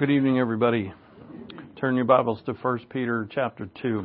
Good evening, everybody. Turn your Bibles to 1 Peter chapter 2.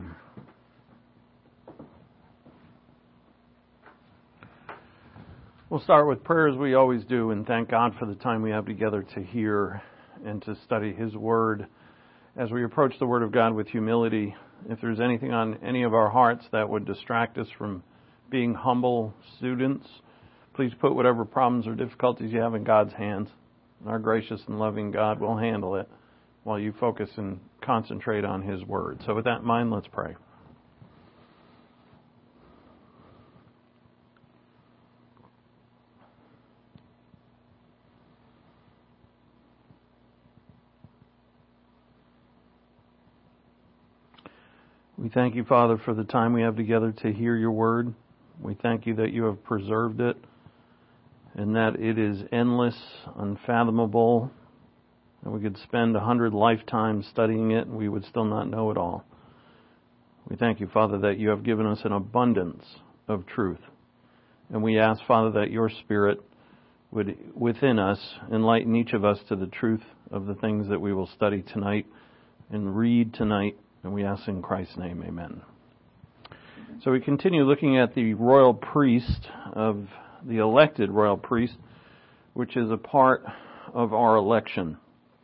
We'll start with prayer as we always do and thank God for the time we have together to hear and to study His Word. As we approach the Word of God with humility, if there's anything on any of our hearts that would distract us from being humble students, please put whatever problems or difficulties you have in God's hands. Our gracious and loving God will handle it while you focus and concentrate on His Word. So with that in mind, let's pray. We thank you, Father, for the time we have together to hear your Word. We thank you that you have preserved it and that it is endless, unfathomable, and we could spend 100 lifetimes studying it and we would still not know it all. We thank you, Father, that you have given us an abundance of truth. And we ask, Father, that your Spirit would, within us, enlighten each of us to the truth of the things that we will study tonight and read tonight. And we ask in Christ's name, amen. So we continue looking at the royal priest of the elected royal priest, which is a part of our election.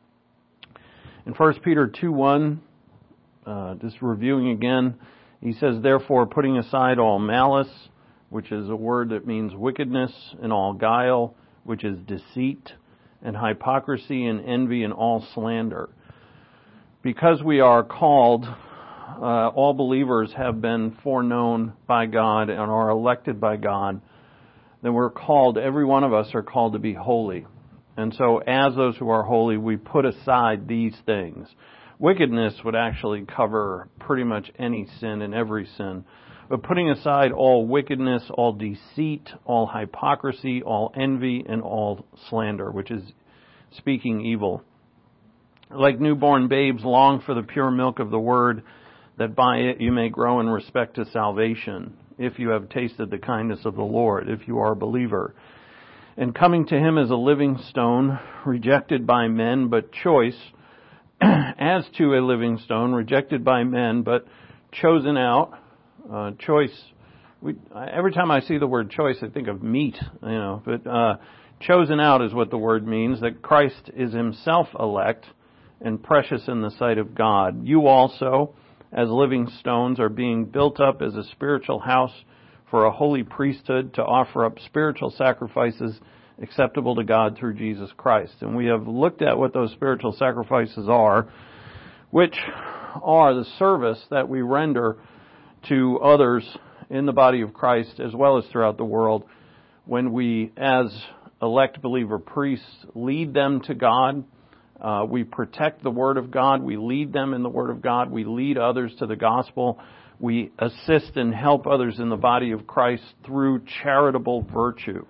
In 1 Peter 2:1, just reviewing again, he says, "Therefore, putting aside all malice," which is a word that means wickedness, "and all guile," which is deceit, "and hypocrisy and envy and all slander." Because we are called, all believers have been foreknown by God and are elected by God, then we're called, every one of us are called to be holy. And so as those who are holy, we put aside these things. Wickedness would actually cover pretty much any sin and every sin. But putting aside all wickedness, all deceit, all hypocrisy, all envy, and all slander, which is speaking evil. Like newborn babes, long for the pure milk of the word, that by it you may grow in respect to salvation, if you have tasted the kindness of the Lord, if you are a believer. And coming to him as a living stone, rejected by men, but choice, as to a living stone, rejected by men, but chosen out. Choice. Every time I see the word choice, I think of meat, but chosen out is what the word means, that Christ is himself elect and precious in the sight of God. You also, as living stones, are being built up as a spiritual house for a holy priesthood to offer up spiritual sacrifices acceptable to God through Jesus Christ. And we have looked at what those spiritual sacrifices are, which are the service that we render to others in the body of Christ as well as throughout the world when we, as elect believer priests, lead them to God. We protect the Word of God. We lead them in the Word of God. We lead others to the gospel. We assist and help others in the body of Christ through charitable virtue.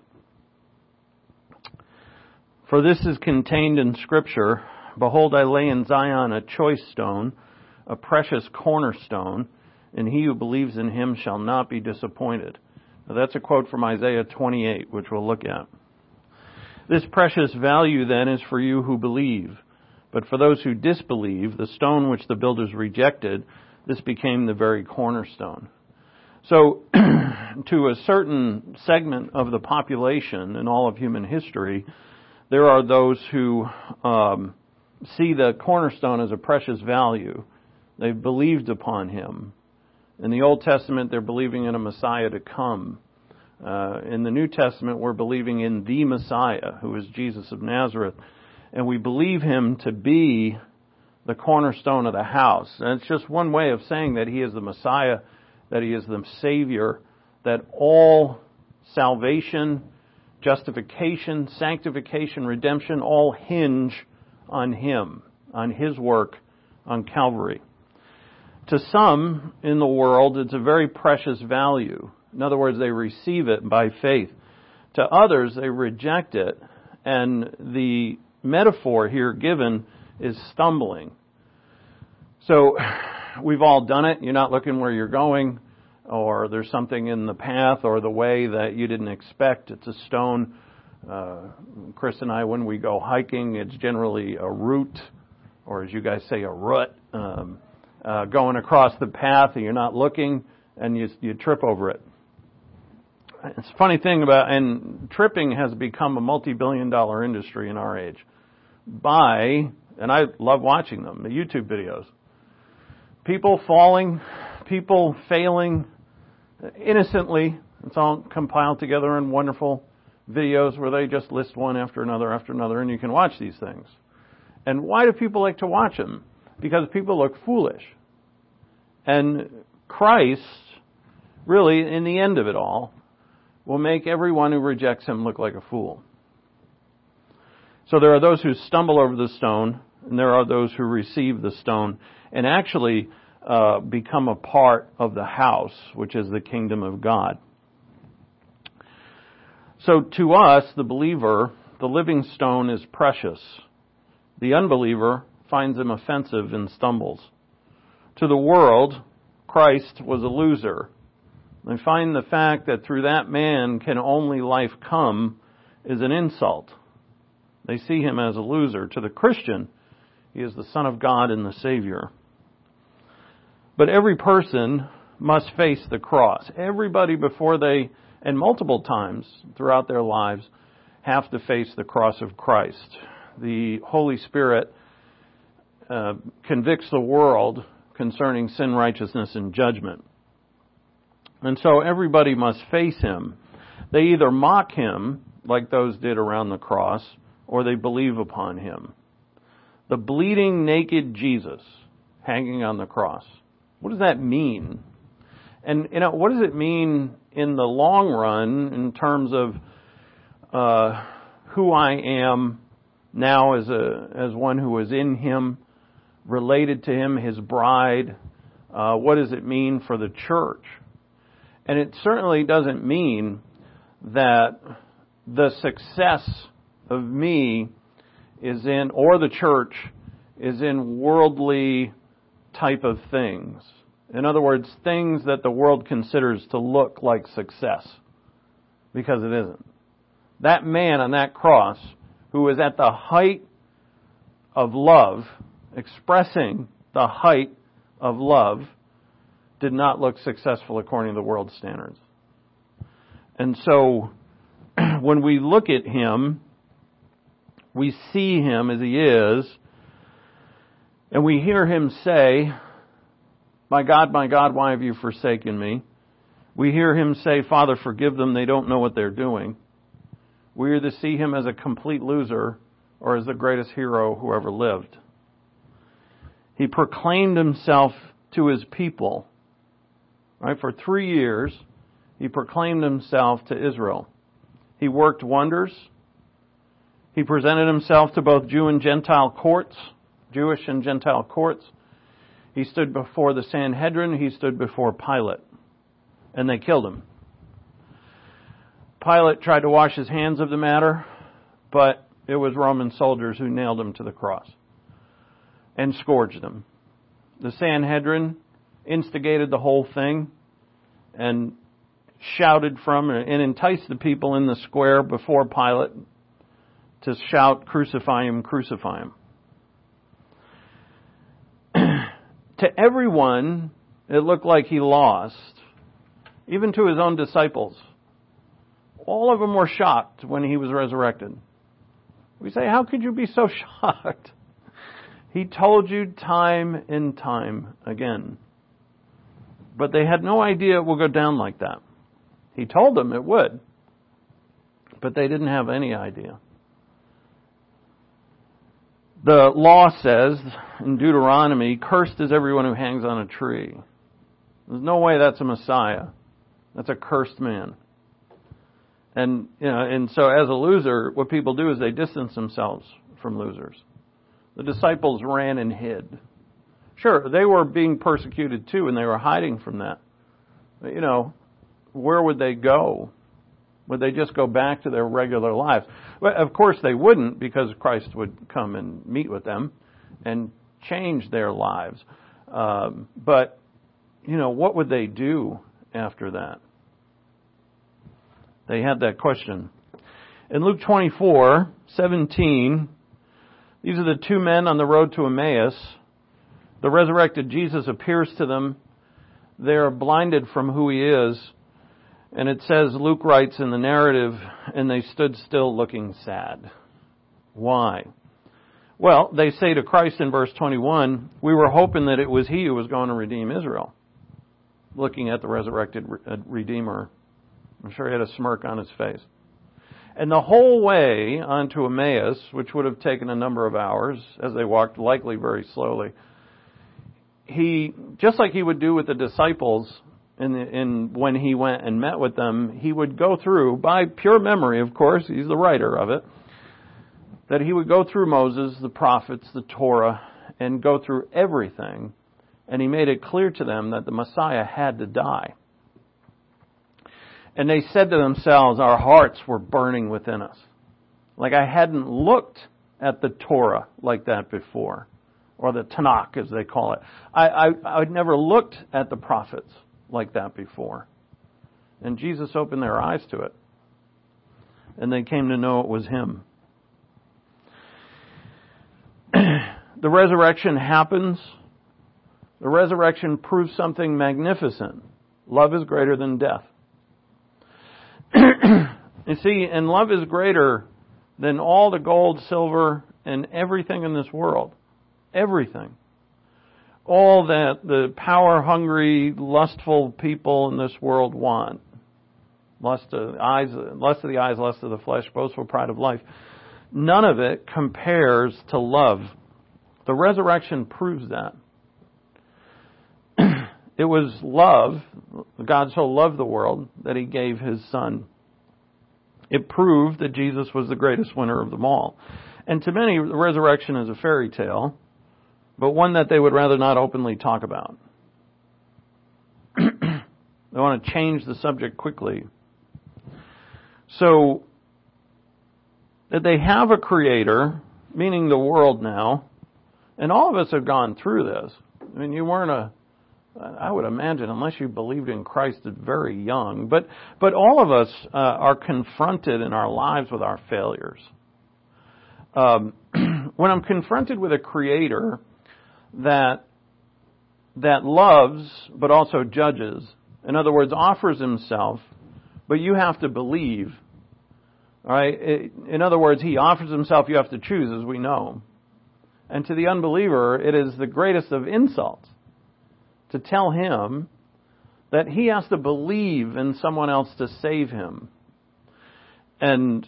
For this is contained in Scripture, "Behold, I lay in Zion a choice stone, a precious cornerstone, and he who believes in him shall not be disappointed." Now that's a quote from Isaiah 28, which we'll look at. This precious value, then, is for you who believe. But for those who disbelieve, the stone which the builders rejected, this became the very cornerstone. So, to a certain segment of the population in all of human history, there are those who see the cornerstone as a precious value. They've believed upon him. In the Old Testament, they're believing in a Messiah to come. In the New Testament, we're believing in the Messiah, who is Jesus of Nazareth. And we believe him to be the cornerstone of the house. And it's just one way of saying that he is the Messiah, that he is the Savior, that all salvation, justification, sanctification, redemption, all hinge on him, on his work on Calvary. To some in the world, it's a very precious value. In other words, they receive it by faith. To others, they reject it. And the metaphor here given is stumbling. So we've all done it. You're not looking where you're going, or there's something in the path or the way that you didn't expect. It's a stone. Chris and I, when we go hiking, it's generally a root or as you guys say, a rut, going across the path and you're not looking and you trip over it. It's a funny thing and tripping has become a multi-billion-dollar industry in our age. And I love watching them, the YouTube videos. People falling, people failing innocently. It's all compiled together in wonderful videos where they just list one after another, and you can watch these things. And why do people like to watch them? Because people look foolish. And Christ, really, in the end of it all, will make everyone who rejects him look like a fool. So there are those who stumble over the stone, and there are those who receive the stone and actually become a part of the house, which is the kingdom of God. So to us, the believer, the living stone is precious. The unbeliever finds him offensive and stumbles. To the world, Christ was a loser. They find the fact that through that man can only life come is an insult. They see him as a loser. To the Christian, he is the Son of God and the Savior. But every person must face the cross. Everybody before they, and multiple times throughout their lives, have to face the cross of Christ. The Holy Spirit convicts the world concerning sin, righteousness, and judgment. And so everybody must face him. They either mock him, like those did around the cross, or they believe upon him. The bleeding, naked Jesus hanging on the cross. What does that mean? And, what does it mean in the long run in terms of who I am now as one who is in him, related to him, his bride? What does it mean for the church? And it certainly doesn't mean that the success of me is in, or the church is in worldly type of things. In other words, things that the world considers to look like success. Because it isn't. That man on that cross, who was at the height of love, expressing the height of love, did not look successful according to the world's standards. And so, when we look at him, we see him as he is, and we hear him say, my God, why have you forsaken me? We hear him say, Father, forgive them, they don't know what they're doing. We either see him as a complete loser or as the greatest hero who ever lived. He proclaimed himself to his people. Right? For 3 years, he proclaimed himself to Israel. He worked wonders. He presented himself to both Jew and Gentile courts, Jewish and Gentile courts. He stood before the Sanhedrin. He stood before Pilate. And they killed him. Pilate tried to wash his hands of the matter, but it was Roman soldiers who nailed him to the cross and scourged him. The Sanhedrin instigated the whole thing and shouted from and enticed the people in the square before Pilate to shout, crucify him, crucify him. To everyone, it looked like he lost, even to his own disciples. All of them were shocked when he was resurrected. We say, how could you be so shocked? He told you time and time again. But they had no idea it would go down like that. He told them it would. But they didn't have any idea. The law says in Deuteronomy, cursed is everyone who hangs on a tree. There's no way that's a Messiah. That's a cursed man. And so as a loser, what people do is they distance themselves from losers. The disciples ran and hid. Sure, they were being persecuted too, and they were hiding from that. But, where would they go? Would they just go back to their regular lives? Well, of course they wouldn't, because Christ would come and meet with them and change their lives. But, what would they do after that? They had that question. In Luke 24:17, These are the two men on the road to Emmaus. The resurrected Jesus appears to them. They are blinded from who he is. And it says, Luke writes in the narrative, and they stood still looking sad. Why? Well, they say to Christ in verse 21, we were hoping that it was he who was going to redeem Israel. Looking at the resurrected Redeemer. I'm sure he had a smirk on his face. And the whole way onto Emmaus, which would have taken a number of hours, as they walked likely very slowly, he, just like he would do with the disciples when he went and met with them, he would go through, by pure memory, of course, he's the writer of it, that he would go through Moses, the prophets, the Torah, and go through everything. And he made it clear to them that the Messiah had to die. And they said to themselves, our hearts were burning within us. Like I hadn't looked at the Torah like that before. Or the Tanakh, as they call it. I'd never looked at the prophets like that before. And Jesus opened their eyes to it. And they came to know it was him. The resurrection happens. The resurrection proves something magnificent. Love is greater than death. You see, and love is greater than all the gold, silver, and everything in this world. Everything. All that the power-hungry, lustful people in this world want. Lust of the eyes, lust of the flesh, boastful pride of life. None of it compares to love. The resurrection proves that. It was love. God so loved the world that he gave his Son. It proved that Jesus was the greatest winner of them all. And to many, the resurrection is a fairy tale, but one that they would rather not openly talk about. They want to change the subject quickly. So, that they have a creator, meaning the world now, and all of us have gone through this. I mean, you weren't I would imagine, unless you believed in Christ at very young, but all of us are confronted in our lives with our failures. When I'm confronted with a creator that loves but also judges, in other words, offers himself, but you have to believe. All right? In other words, he offers himself, you have to choose, as we know. And to the unbeliever, it is the greatest of insults to tell him that he has to believe in someone else to save him. And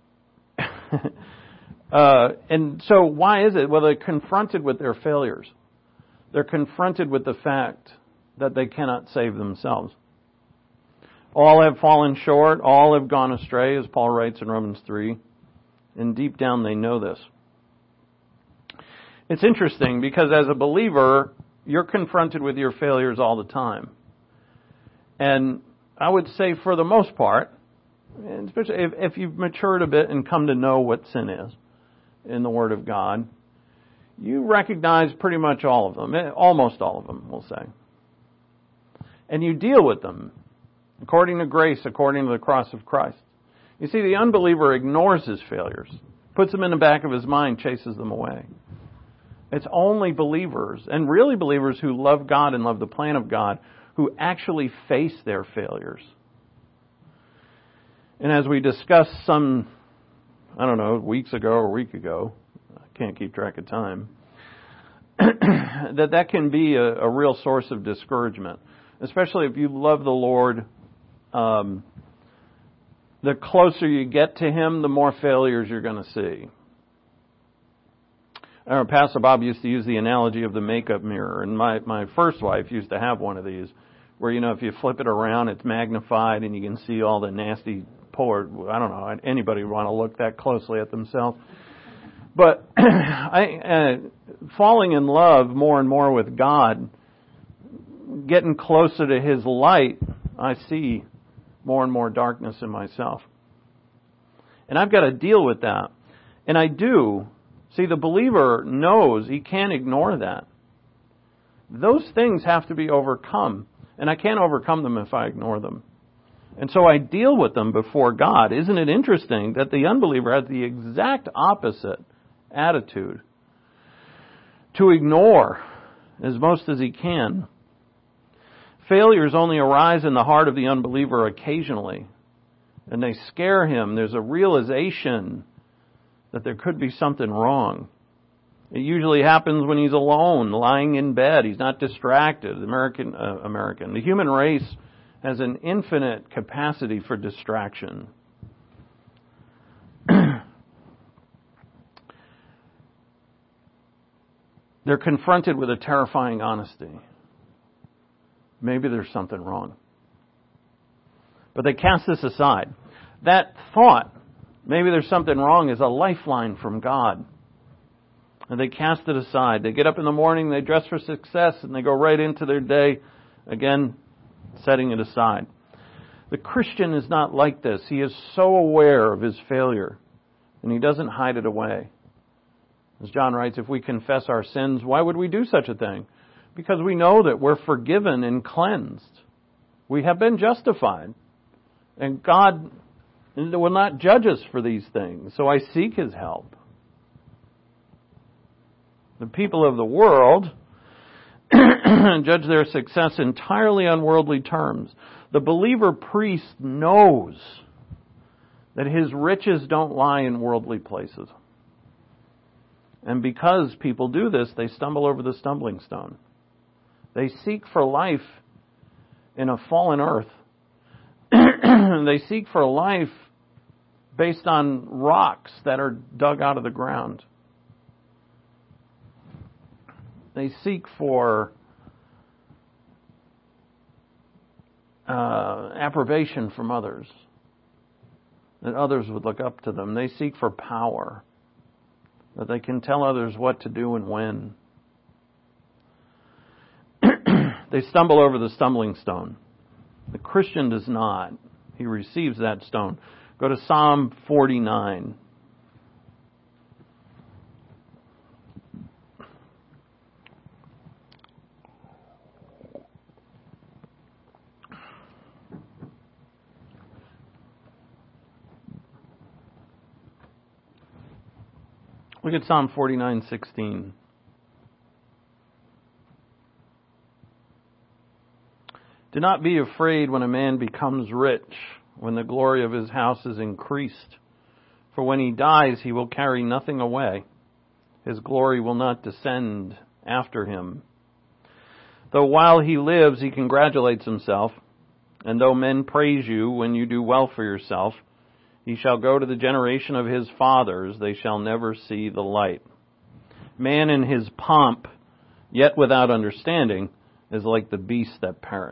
and so why is it? Well, they're confronted with their failures. They're confronted with the fact that they cannot save themselves. All have fallen short. All have gone astray, as Paul writes in Romans 3. And deep down they know this. It's interesting because as a believer, you're confronted with your failures all the time. And I would say for the most part, especially if you've matured a bit and come to know what sin is in the Word of God, you recognize pretty much all of them, almost all of them, we'll say. And you deal with them according to grace, according to the cross of Christ. You see, the unbeliever ignores his failures, puts them in the back of his mind, chases them away. It's only believers, and really believers who love God and love the plan of God, who actually face their failures. And as we discussed weeks ago or a week ago, I can't keep track of time, that can be a real source of discouragement. Especially if you love the Lord, the closer you get to Him, the more failures you're going to see. I remember Pastor Bob used to use the analogy of the makeup mirror, and my first wife used to have one of these, where, if you flip it around, it's magnified, and you can see all the nasty pores. I don't know, anybody would want to look that closely at themselves. But falling in love more and more with God, getting closer to His light, I see more and more darkness in myself. And I've got to deal with that. And I do. See, the believer knows he can't ignore that. Those things have to be overcome. And I can't overcome them if I ignore them. And so I deal with them before God. Isn't it interesting that the unbeliever has the exact opposite attitude, to ignore as most as he can. Failures only arise in the heart of the unbeliever occasionally, and they scare him. There's a realization that there could be something wrong. It usually happens when he's alone, lying in bed. He's not distracted. The human race has an infinite capacity for distraction. They're confronted with a terrifying honesty. Maybe there's something wrong. But they cast this aside. That thought, maybe there's something wrong, is a lifeline from God. And they cast it aside. They get up in the morning, they dress for success, and they go right into their day, again, setting it aside. The Christian is not like this. He is so aware of his failure, and he doesn't hide it away. As John writes, if we confess our sins, why would we do such a thing? Because we know that we're forgiven and cleansed. We have been justified. And God will not judge us for these things. So I seek His help. The people of the world judge their success entirely on worldly terms. The believer priest knows that his riches don't lie in worldly places. And because people do this, they stumble over the stumbling stone. They seek for life in a fallen earth. They seek for life based on rocks that are dug out of the ground. They seek for approbation from others, that others would look up to them. They seek for power, that they can tell others what to do and when. They stumble over the stumbling stone. The Christian does not. He receives that stone. Go to Psalm 49. Look at Psalm 49:16. Do not be afraid when a man becomes rich, when the glory of his house is increased. For when he dies, he will carry nothing away. His glory will not descend after him. Though while he lives, he congratulates himself, and though men praise you when you do well for yourself, he shall go to the generation of his fathers. They shall never see the light. Man in his pomp, yet without understanding, is like the beasts that perish.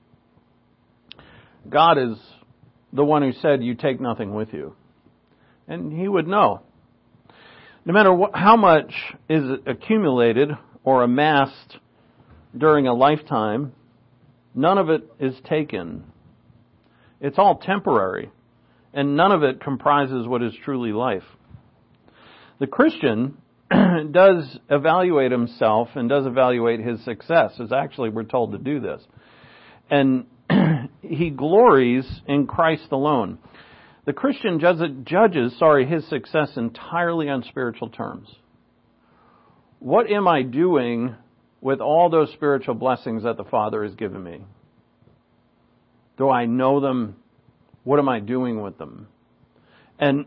God is the one who said, you take nothing with you. And He would know. No matter how much is accumulated or amassed during a lifetime, none of it is taken. It's all temporary. And none of it comprises what is truly life. The Christian does evaluate himself and does evaluate his success, as actually we're told to do this. And he glories in Christ alone. The Christian judges his success entirely on spiritual terms. What am I doing with all those spiritual blessings that the Father has given me? Do I know them? What am I doing with them? And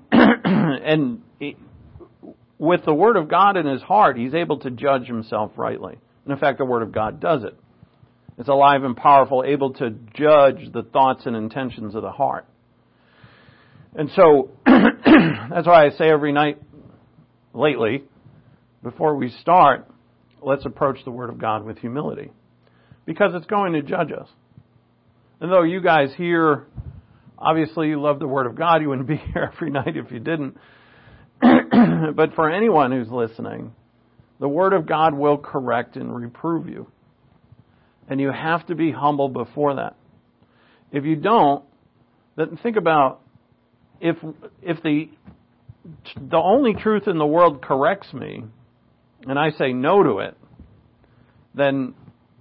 with the Word of God in his heart, he's able to judge himself rightly. And in fact, the Word of God does it. It's alive and powerful, able to judge the thoughts and intentions of the heart. And so, that's why I say every night lately, before we start, let's approach the Word of God with humility. Because it's going to judge us. And though you guys here, obviously you love the Word of God, you wouldn't be here every night if you didn't. But for anyone who's listening, the Word of God will correct and reprove you. And you have to be humble before that. If you don't, then think about if the only truth in the world corrects me, and I say no to it, then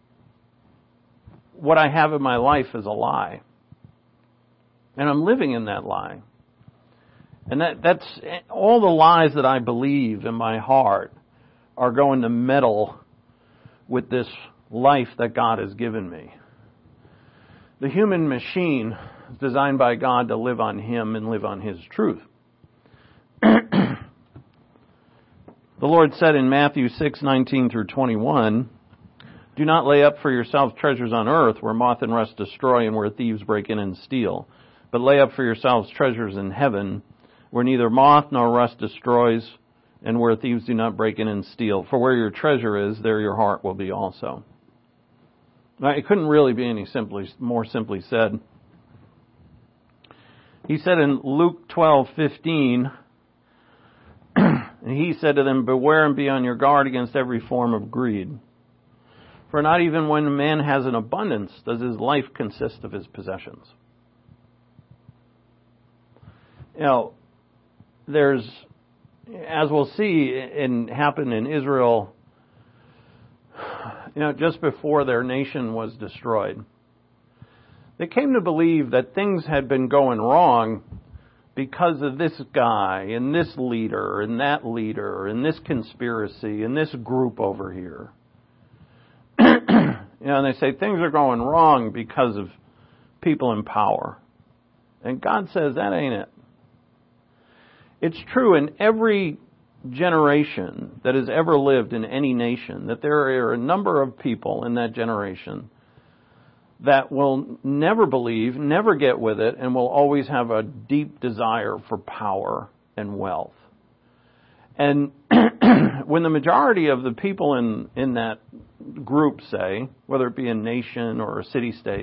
what I have in my life is a lie. And I'm living in that lie. And that's all the lies that I believe in my heart are going to meddle with this life that God has given me. The human machine is designed by God to live on Him and live on His truth. The Lord said in Matthew 6:19 through 21, "Do not lay up for yourselves treasures on earth where moth and rust destroy and where thieves break in and steal. But lay up for yourselves treasures in heaven where neither moth nor rust destroys and where thieves do not break in and steal. For where your treasure is, there your heart will be also." Now, it couldn't really be any more simply said. He said in Luke 12:15, and He said to them, "Beware and be on your guard against every form of greed. For not even when a man has an abundance does his life consist of his possessions." You know, there's, as we'll see happen in Israel, just before their nation was destroyed, they came to believe that things had been going wrong because of this guy and this leader and that leader and this conspiracy and this group over here. And they say things are going wrong because of people in power. And God says that ain't it. It's true in every generation that has ever lived in any nation that there are a number of people in that generation that will never believe, never get with it, and will always have a deep desire for power and wealth. And when the majority of the people in that group, say, whether it be a nation or a city-state,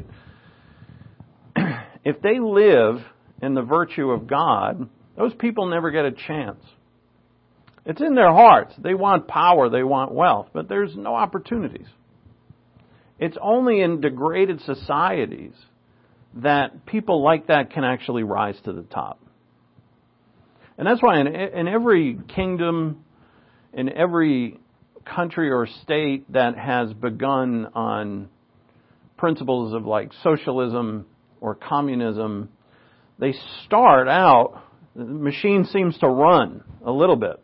if they live in the virtue of God, those people never get a chance. It's in their hearts. They want power, they want wealth, but there's no opportunities. It's only in degraded societies that people like that can actually rise to the top. And that's why in every kingdom, in every country or state that has begun on principles of like socialism or communism, they start out, the machine seems to run a little bit.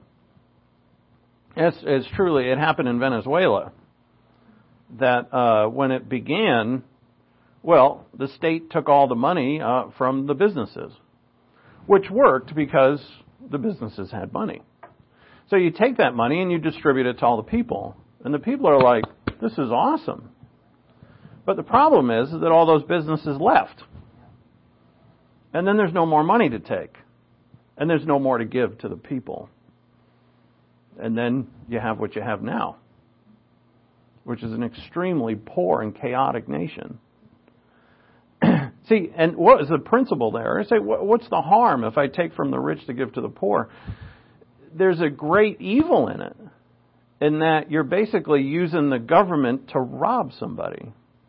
As truly, it happened in Venezuela. That when it began, well, the state took all the money from the businesses, which worked because the businesses had money. So you take that money and you distribute it to all the people. And the people are like, this is awesome. But the problem is that all those businesses left. And then there's no more money to take. And there's no more to give to the people. And then you have what you have now, which is an extremely poor and chaotic nation. See, and what is the principle there? I say, what's the harm if I take from the rich to give to the poor? There's a great evil in it, in that you're basically using the government to rob somebody.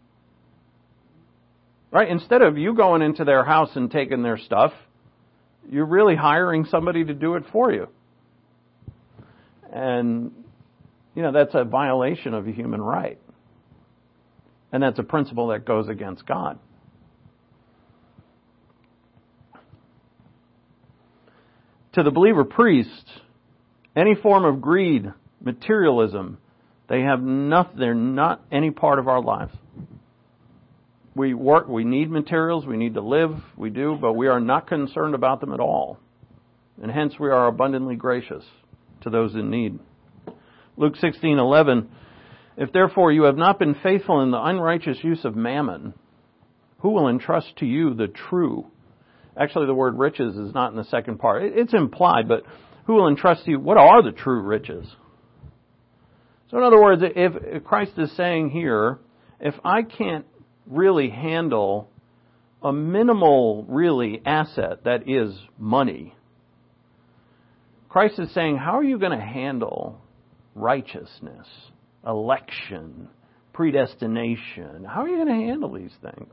Right? Instead of you going into their house and taking their stuff, you're really hiring somebody to do it for you. And, that's a violation of a human right. And that's a principle that goes against God. To the believer priest, any form of greed, materialism, they're not any part of our lives. We work, we need materials, we need to live, we do, but we are not concerned about them at all. And hence we are abundantly gracious to those in need. Luke 16:11, "If therefore you have not been faithful in the unrighteous use of mammon, who will entrust to you the true?" Actually, the word riches is not in the second part. It's implied, but who will entrust to you? What are the true riches? So in other words, if Christ is saying here, if I can't really handle a minimal, really, asset that is money, Christ is saying, how are you going to handle righteousness, election, predestination? How are you going to handle these things?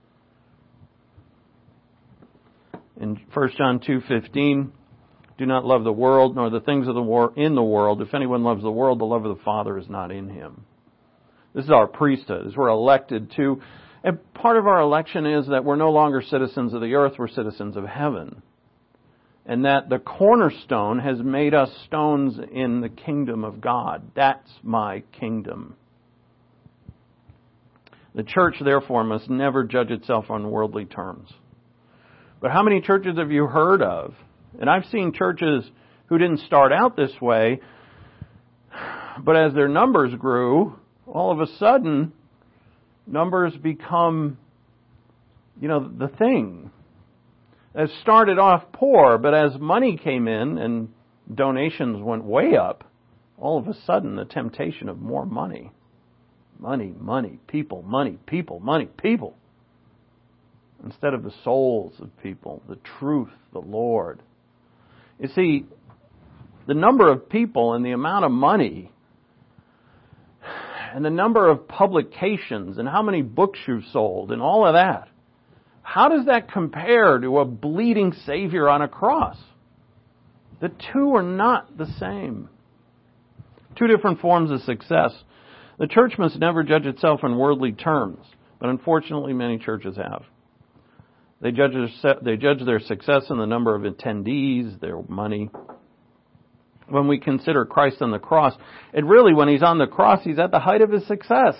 In 1 John 2:15, "Do not love the world, nor the things of in the world. If anyone loves the world, the love of the Father is not in him." This is our priesthood, as we're elected to. And part of our election is that we're no longer citizens of the earth, we're citizens of heaven. And that the cornerstone has made us stones in the kingdom of God. That's my kingdom. The church, therefore, must never judge itself on worldly terms. But how many churches have you heard of? And I've seen churches who didn't start out this way, but as their numbers grew, all of a sudden, numbers become, the thing. It started off poor, but as money came in and donations went way up, all of a sudden the temptation of more money. Money, people, money, people, money, people. Instead of the souls of people, the truth, the Lord. You see, the number of people and the amount of money and the number of publications and how many books you've sold and all of that, how does that compare to a bleeding Savior on a cross? The two are not the same. Two different forms of success. The church must never judge itself in worldly terms, but unfortunately many churches have. They judge their success in the number of attendees, their money. When we consider Christ on the cross, and really when He's on the cross, He's at the height of His success.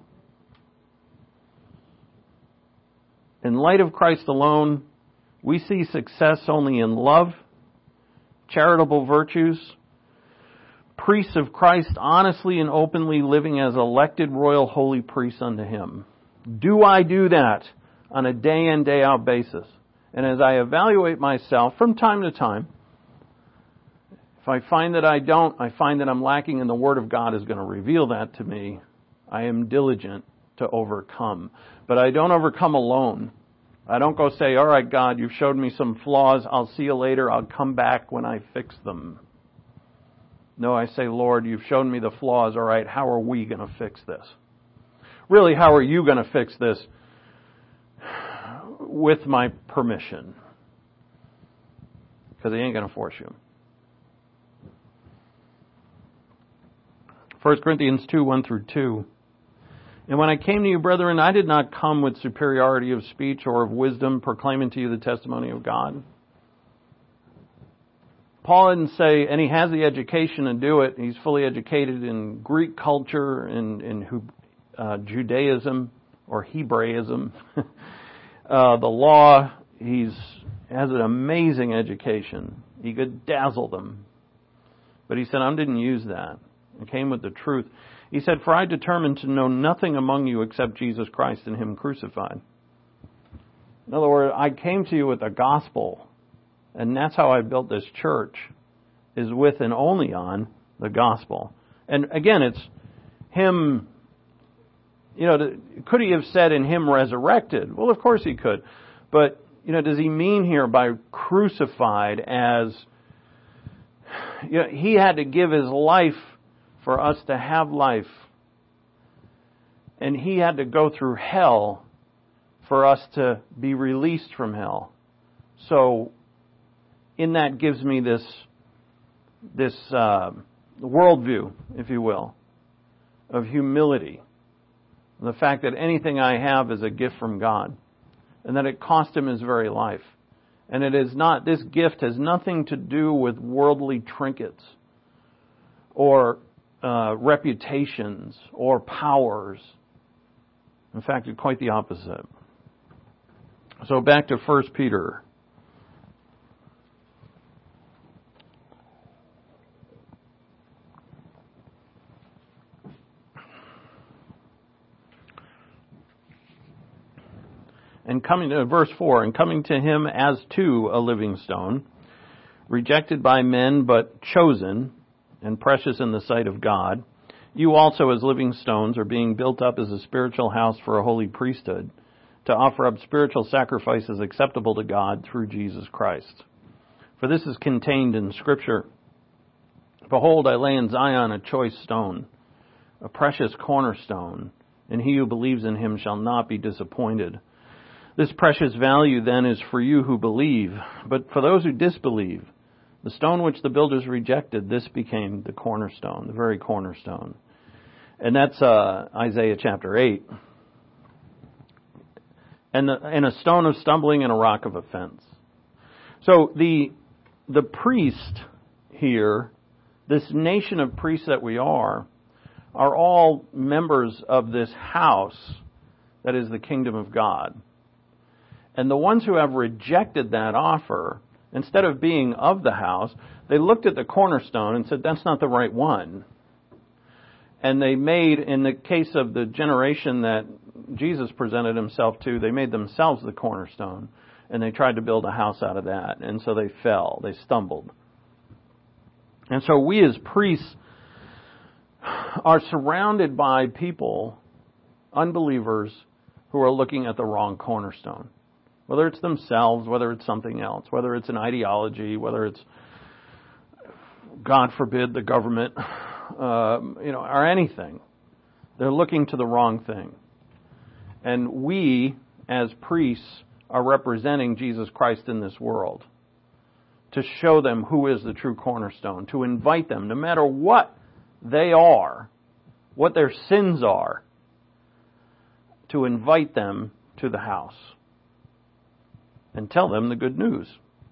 In light of Christ alone, we see success only in love, charitable virtues, priests of Christ honestly and openly living as elected royal holy priests unto Him. Do I do that on a day in, day out basis? And as I evaluate myself from time to time, if I find that I don't, I find that I'm lacking and the Word of God is going to reveal that to me, I am diligent to overcome. But I don't overcome alone. I don't go say, all right, God, you've showed me some flaws. I'll see you later. I'll come back when I fix them. No, I say, Lord, you've shown me the flaws. All right, how are we going to fix this? Really, how are you going to fix this? With my permission. Because He ain't going to force you. 1 Corinthians 2, 1 through 2. And when I came to you, brethren, I did not come with superiority of speech or of wisdom, proclaiming to you the testimony of God. Paul didn't say, and he has the education to do it. He's fully educated in Greek culture, in Judaism or Hebraism, the law. He has an amazing education. He could dazzle them. But he said, I didn't use that. I came with the truth. He said, for I determined to know nothing among you except Jesus Christ and Him crucified. In other words, I came to you with the gospel. And that's how I built this church, is with and only on the gospel. And again, it's Him, could He have said in Him resurrected? Well, of course He could. But, does He mean here by crucified as, He had to give His life for us to have life. And He had to go through hell for us to be released from hell. So, in that gives me this worldview, if you will, of humility. The fact that anything I have is a gift from God. And that it cost Him His very life. And this gift has nothing to do with worldly trinkets or reputations or powers. In fact, it's quite the opposite. So back to 1 Peter. And coming to verse 4, and coming to Him as to a living stone, rejected by men but chosen and precious in the sight of God, you also as living stones are being built up as a spiritual house for a holy priesthood, to offer up spiritual sacrifices acceptable to God through Jesus Christ. For this is contained in Scripture. Behold, I lay in Zion a choice stone, a precious cornerstone, and he who believes in Him shall not be disappointed. This precious value then is for you who believe, but for those who disbelieve, the stone which the builders rejected, this became the cornerstone, the very cornerstone. And that's Isaiah chapter 8. And a stone of stumbling and a rock of offense. So the the priest here, this nation of priests that we are all members of this house that is the kingdom of God. And the ones who have rejected that offer, instead of being of the house, they looked at the cornerstone and said, that's not the right one. And they made, in the case of the generation that Jesus presented himself to, they made themselves the cornerstone. And they tried to build a house out of that. And so they fell. They stumbled. And so we as priests are surrounded by people, unbelievers, who are looking at the wrong cornerstone. Whether it's themselves, whether it's something else, whether it's an ideology, whether it's, God forbid, the government, or anything. They're looking to the wrong thing. And we, as priests, are representing Jesus Christ in this world to show them who is the true cornerstone, to invite them, no matter what they are, what their sins are, to invite them to the house and tell them the good news.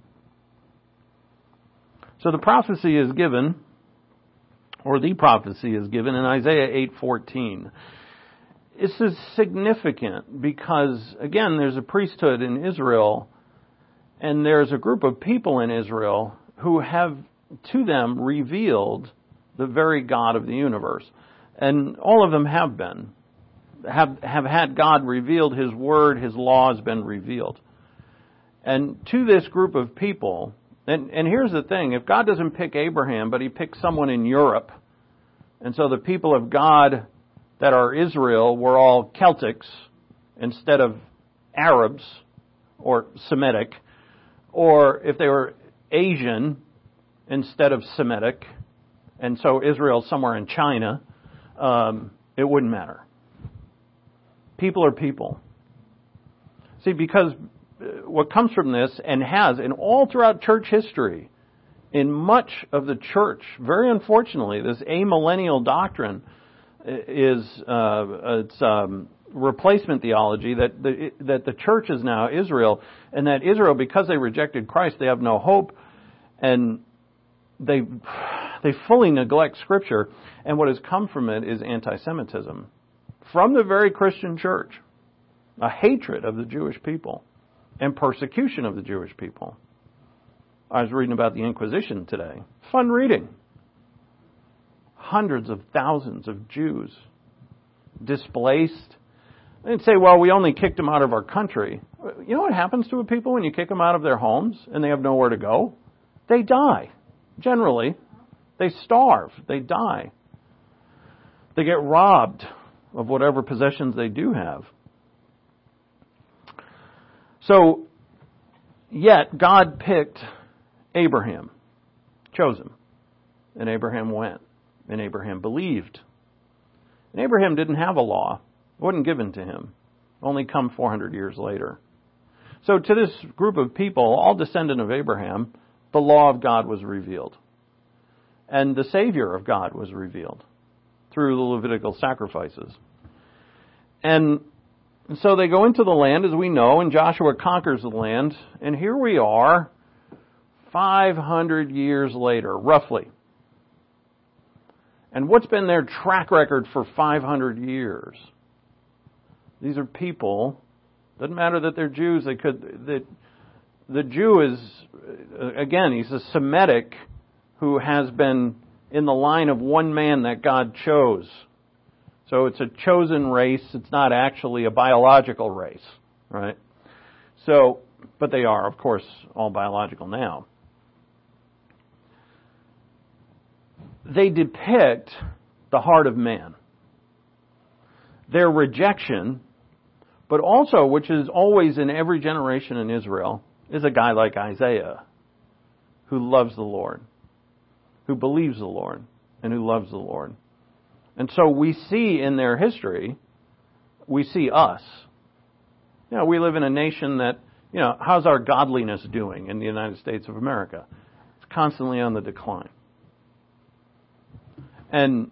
So the prophecy is given, or the prophecy is given in Isaiah 8:14. This is significant because, again, there's a priesthood in Israel, and there's a group of people in Israel who have to them revealed the very God of the universe. And all of them have had God revealed, His Word, His law has been revealed. And to this group of people, and here's the thing, if God doesn't pick Abraham, but He picks someone in Europe, and so the people of God that are Israel were all Celtics instead of Arabs or Semitic, or if they were Asian instead of Semitic, and so Israel somewhere in China, it wouldn't matter. People are people. See, because what comes from this, and has, and all throughout church history, in much of the church, very unfortunately, this amillennial doctrine is replacement theology that the church is now Israel, and that Israel, because they rejected Christ, they have no hope, and they fully neglect Scripture, and what has come from it is anti-Semitism from the very Christian church, a hatred of the Jewish people and persecution of the Jewish people. I was reading about the Inquisition today. Fun reading. Hundreds of thousands of Jews displaced. They'd say, well, we only kicked them out of our country. You know what happens to people when you kick them out of their homes and they have nowhere to go? They die. Generally, they starve. They die. They get robbed of whatever possessions they do have. So, yet God picked Abraham, chose him, and Abraham went, and Abraham believed. And Abraham didn't have a law. It wasn't given to him. Only come 400 years later. So to this group of people, all descendant of Abraham, the law of God was revealed. And the Savior of God was revealed through the Levitical sacrifices. And so they go into the land, as we know, and Joshua conquers the land. And here we are, 500 years later, roughly. And what's been their track record for 500 years? These are people, doesn't matter that they're Jews, the Jew is, again, he's a Semitic who has been in the line of one man that God chose. So it's a chosen race. It's not actually a biological race, right? So, but they are, of course, all biological now. They depict the heart of man. Their rejection, but also, which is always in every generation in Israel, is a guy like Isaiah who loves the Lord, who believes the Lord, and who loves the Lord. And so we see in their history, we see us. You know, we live in a nation that, you know, how's our godliness doing in the United States of America? It's constantly on the decline. And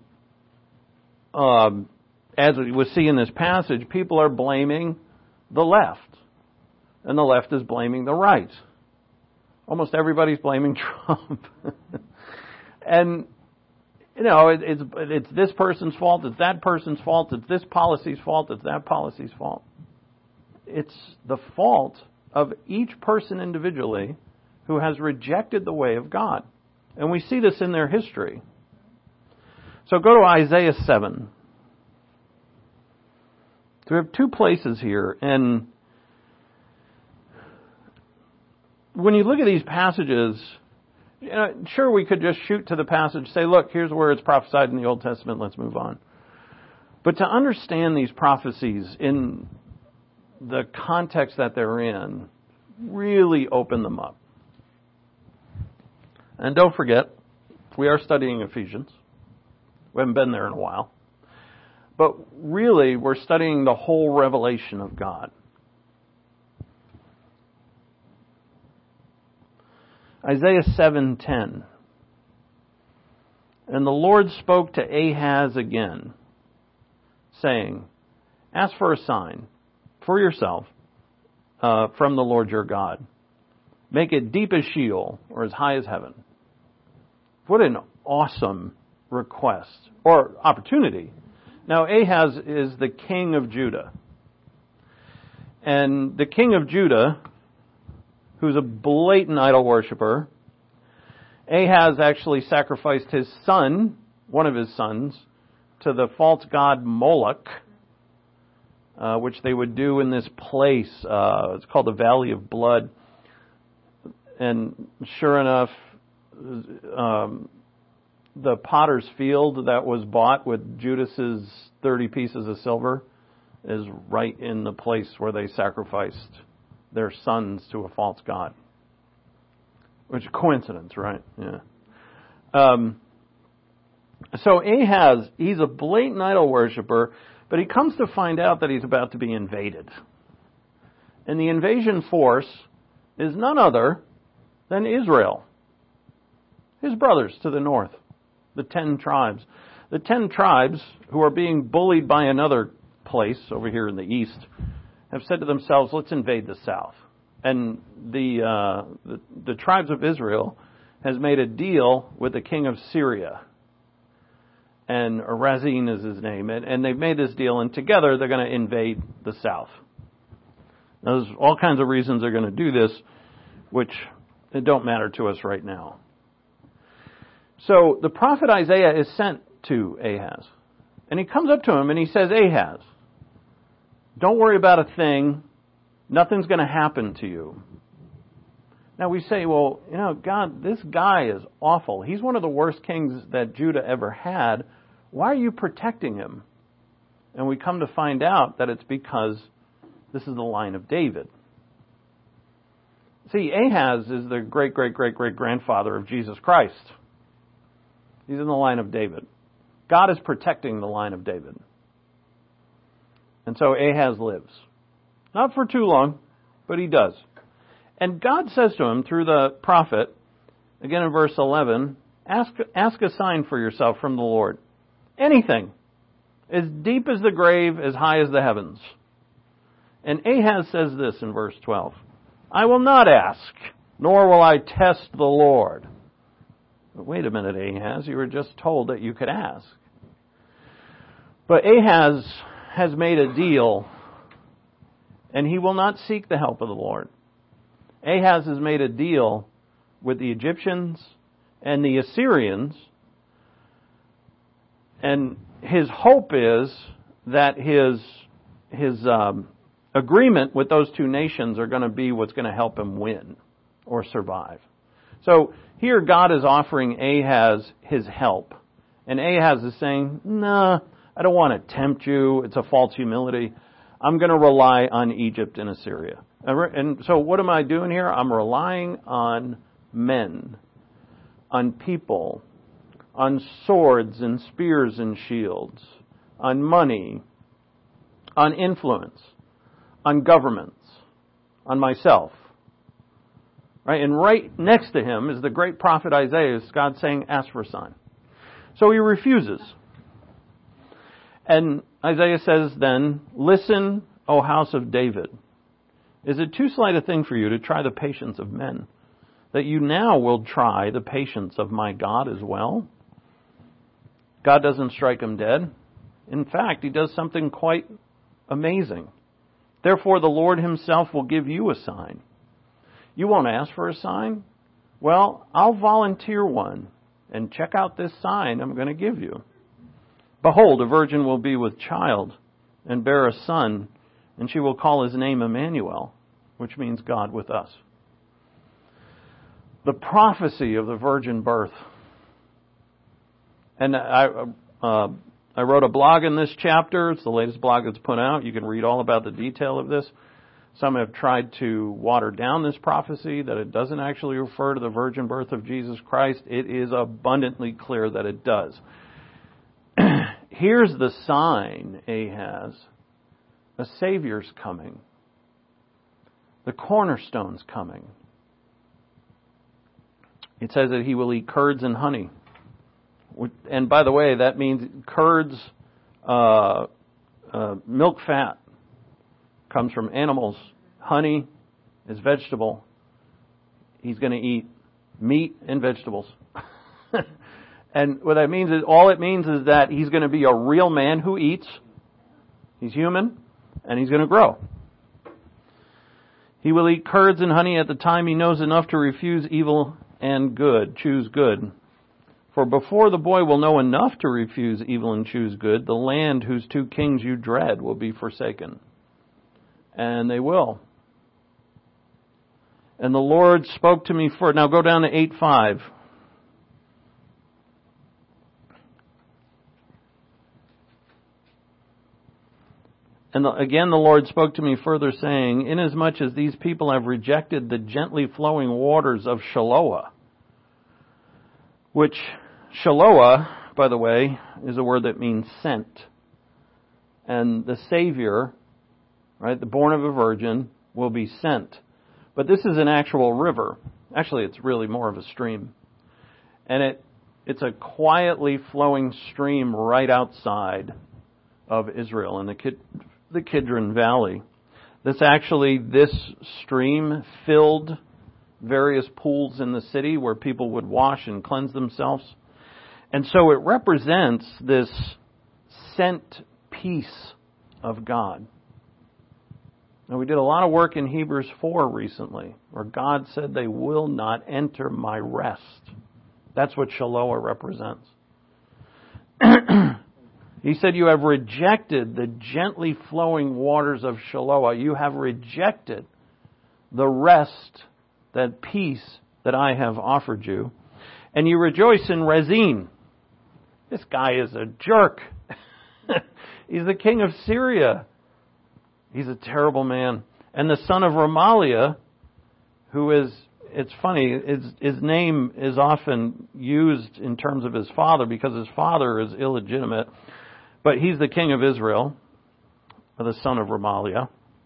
as we see in this passage, people are blaming the left. And the left is blaming the right. Almost everybody's blaming Trump. And, you know, it's this person's fault, it's that person's fault, it's this policy's fault, it's that policy's fault. It's the fault of each person individually who has rejected the way of God. And we see this in their history. So go to Isaiah 7. So we have two places here, and when you look at these passages, sure, we could just shoot to the passage, say, look, here's where it's prophesied in the Old Testament, let's move on. But to understand these prophecies in the context that they're in, really open them up. And don't forget, we are studying Ephesians. We haven't been there in a while. But really, we're studying the whole revelation of God. Isaiah 7:10. And the Lord spoke to Ahaz again, saying, ask for a sign for yourself from the Lord your God. Make it deep as Sheol or as high as heaven. What an awesome request or opportunity. Now, Ahaz is the king of Judah. And the king of Judah, who's a blatant idol worshiper, Ahaz actually sacrificed his son, one of his sons, to the false god Moloch, which they would do in this place. It's called the Valley of Blood. And sure enough, the potter's field that was bought with Judas's 30 pieces of silver is right in the place where they sacrificed their sons to a false god. Which is a coincidence, right? Yeah. So Ahaz, he's a blatant idol worshiper, but he comes to find out that he's about to be invaded. And the invasion force is none other than Israel. His brothers to the north, the 10 tribes. The 10 tribes, who are being bullied by another place over here in the east, have said to themselves, let's invade the south. And the tribes of Israel has made a deal with the king of Syria. And Rezin is his name. And they've made this deal, and together they're going to invade the south. Now, there's all kinds of reasons they're going to do this, which it don't matter to us right now. So the prophet Isaiah is sent to Ahaz. And he comes up to him and he says, Ahaz, don't worry about a thing. Nothing's going to happen to you. Now we say, well, you know, God, this guy is awful. He's one of the worst kings that Judah ever had. Why are you protecting him? And we come to find out that it's because this is the line of David. See, Ahaz is the great-great-great-great-grandfather of Jesus Christ. He's in the line of David. God is protecting the line of David. And so Ahaz lives. Not for too long, but he does. And God says to him through the prophet, again in verse 11, ask a sign for yourself from the Lord. Anything. As deep as the grave, as high as the heavens. And Ahaz says this in verse 12. I will not ask, nor will I test the Lord. But wait a minute, Ahaz, you were just told that you could ask. But Ahaz has made a deal, and he will not seek the help of the Lord. Ahaz has made a deal with the Egyptians and the Assyrians, and his hope is that his agreement with those two nations are going to be what's going to help him win or survive. So here God is offering Ahaz his help. And Ahaz is saying, nah, I don't want to tempt you. It's a false humility. I'm going to rely on Egypt and Assyria. And so what am I doing here? I'm relying on men, on people, on swords and spears and shields, on money, on influence, on governments, on myself. Right? And right next to him is the great prophet Isaiah. God saying, ask for a sign. So he refuses. And Isaiah says then, listen, O house of David. Is it too slight a thing for you to try the patience of men? that you now will try the patience of my God as well? God doesn't strike him dead. In fact, he does something quite amazing. Therefore, the Lord himself will give you a sign. You won't ask for a sign? Well, I'll volunteer one. And check out this sign I'm going to give you. Behold, a virgin will be with child and bear a son, and she will call his name Emmanuel, which means God with us. The prophecy of the virgin birth. And I wrote a blog in this chapter. It's the latest blog that's put out. You can read all about the detail of this. Some have tried to water down this prophecy, that it doesn't actually refer to the virgin birth of Jesus Christ. It is abundantly clear that it does. Here's the sign, Ahaz. A Savior's coming. The cornerstone's coming. It says that he will eat curds and honey. And by the way, that means curds, milk fat comes from animals. Honey is vegetable. He's going to eat meat and vegetables. And what that means is, all it means is that he's going to be a real man who eats. He's human, and he's going to grow. He will eat curds and honey at the time he knows enough to refuse evil and good, choose good. For before the boy will know enough to refuse evil and choose good, the land whose two kings you dread will be forsaken. And they will. And the Lord spoke to me for... Now go down to 8:5. And again the Lord spoke to me further, saying, inasmuch as these people have rejected the gently flowing waters of Shiloah, which Shiloah, by the way, is a word that means sent. And the Savior, right, the born of a virgin, will be sent. But this is an actual river. Actually, it's really more of a stream. And it's a quietly flowing stream right outside of Israel in the Kidron Valley. This stream filled various pools in the city where people would wash and cleanse themselves. And so it represents this sent peace of God. Now, we did a lot of work in Hebrews 4 recently, where God said they will not enter my rest. That's what Shiloah represents. He said, you have rejected the gently flowing waters of Shiloah. You have rejected the rest, that peace that I have offered you. And you rejoice in Rezin. This guy is a jerk. He's the king of Syria. He's a terrible man. And the son of Remaliah, who is, it's funny, his name is often used in terms of his father because his father is illegitimate. But he's the king of Israel, the son of Remaliah.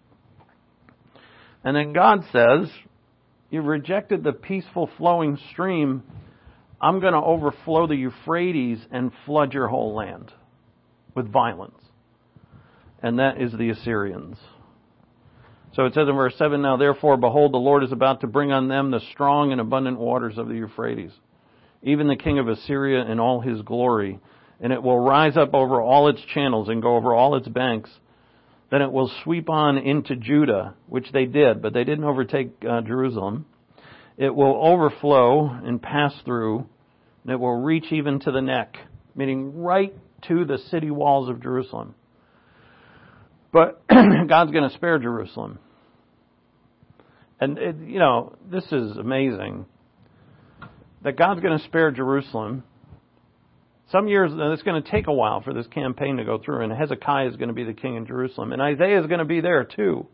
And then God says, you've rejected the peaceful flowing stream. I'm going to overflow the Euphrates and flood your whole land with violence. And that is the Assyrians. So it says in verse 7, now therefore, behold, the Lord is about to bring on them the strong and abundant waters of the Euphrates, even the king of Assyria in all his glory. And it will rise up over all its channels and go over all its banks. Then it will sweep on into Judah, which they did, but they didn't overtake Jerusalem. It will overflow and pass through, and it will reach even to the neck, meaning right to the city walls of Jerusalem. But God's going to spare Jerusalem. And, this is amazing. That God's going to spare Jerusalem. Some years, it's going to take a while for this campaign to go through, and Hezekiah is going to be the king in Jerusalem. And Isaiah is going to be there too.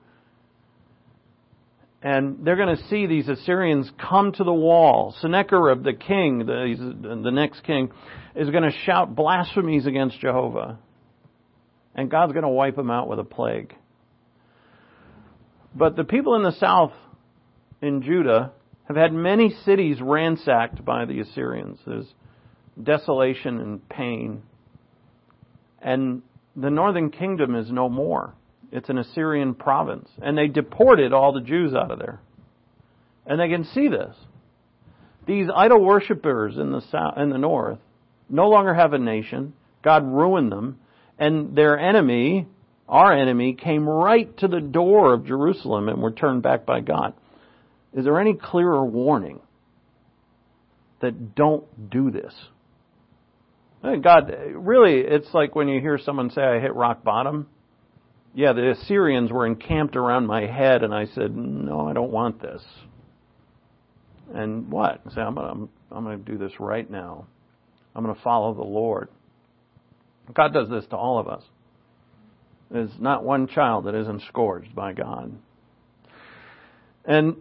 And they're going to see these Assyrians come to the wall. Sennacherib, the king, the next king, is going to shout blasphemies against Jehovah. And God's going to wipe them out with a plague. But the people in the south, in Judah, have had many cities ransacked by the Assyrians. There's desolation and pain. And the northern kingdom is no more. It's an Assyrian province. And they deported all the Jews out of there. And they can see this. These idol worshippers in the south, in the north, no longer have a nation. God ruined them, and their enemy, our enemy, came right to the door of Jerusalem and were turned back by God. Is there any clearer warning that don't do this? God, really, it's like when you hear someone say, I hit rock bottom. Yeah, the Assyrians were encamped around my head, and I said, no, I don't want this. And what? I say, I'm going to do this right now. I'm going to follow the Lord. God does this to all of us. There's not one child that isn't scourged by God. And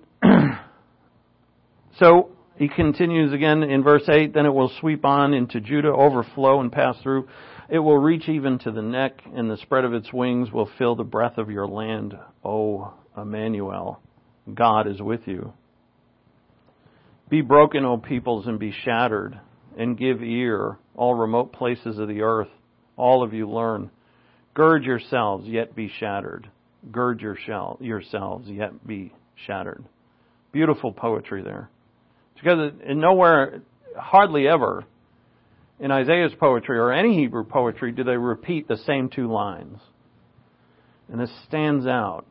so he continues again in verse 8, then it will sweep on into Judah, overflow and pass through. It will reach even to the neck, and the spread of its wings will fill the breadth of your land. O Emmanuel, God is with you. Be broken, O peoples, and be shattered, and give ear, all remote places of the earth. All of you learn. Gird yourselves, yet be shattered. Gird yourselves, yet be shattered. Beautiful poetry there. Because nowhere, hardly ever, in Isaiah's poetry or any Hebrew poetry do they repeat the same two lines. And this stands out.